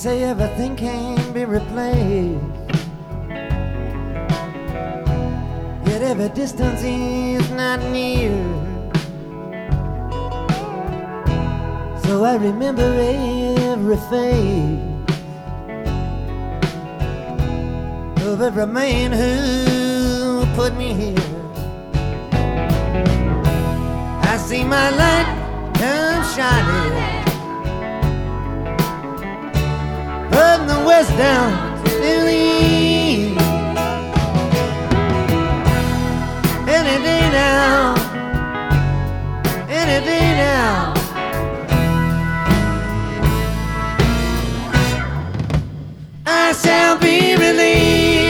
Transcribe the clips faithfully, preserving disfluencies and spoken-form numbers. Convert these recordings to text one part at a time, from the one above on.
say everything can be replaced, yet every distance is not near. So I remember every face of every man who put me here. I see my light come shining from the west down to the east. Any day now, any day now, I shall be relieved.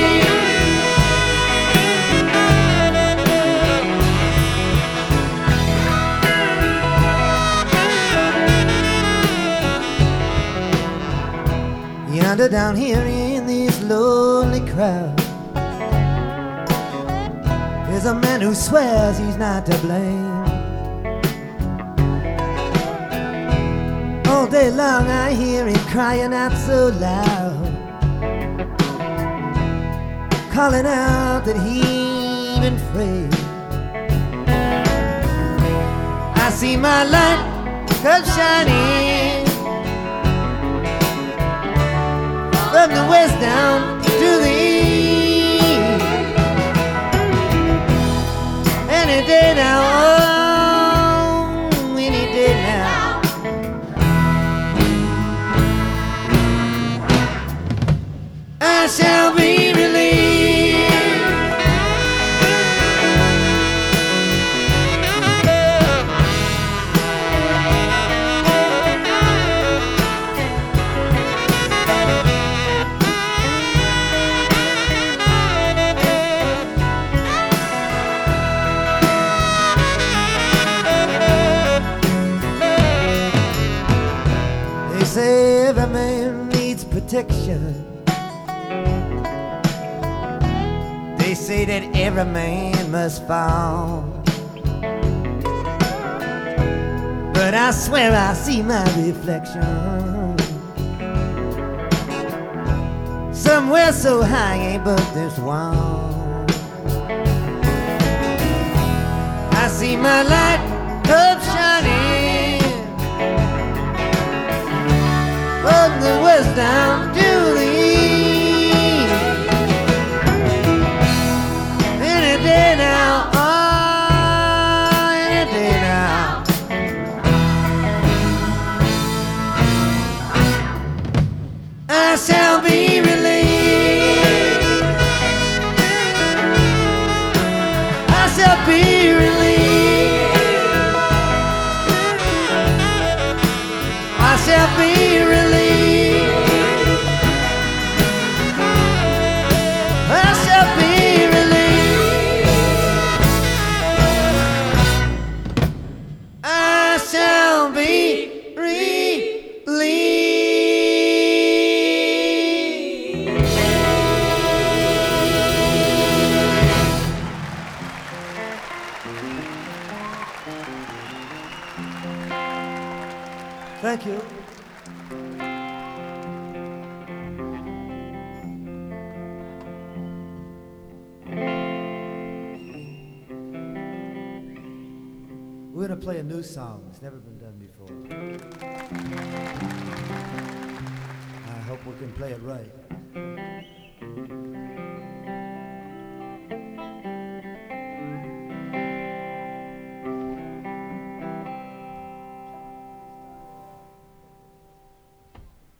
Yonder down here in this lonely crowd, there's a man who swears he's not to blame. All day long I hear him crying out so loud, calling out that he's been afraid. I see my light come shining from the west down to the east. Any day now, oh, any day now, I shall be relieved. They say every man needs protection. They say that every man must fall, but I swear I see my reflection somewhere so high above this wall. I see my light up shining from the west down to the east. Any day now, oh, any day now, I shall be relieved. I shall be relieved. I shall be relieved. I shall be relieved. I shall be relieved. Thank you. We're going to play a new song. It's never been done before. I hope we can play it right.